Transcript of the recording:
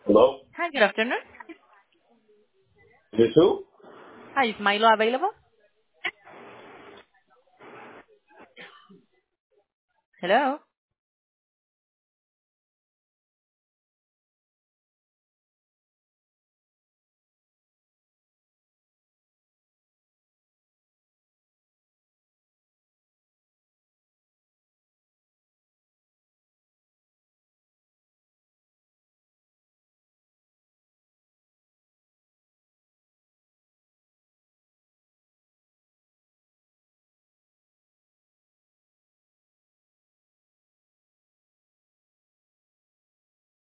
Hello? Hi, good afternoon. This who? Hi, is Milo available? Hello?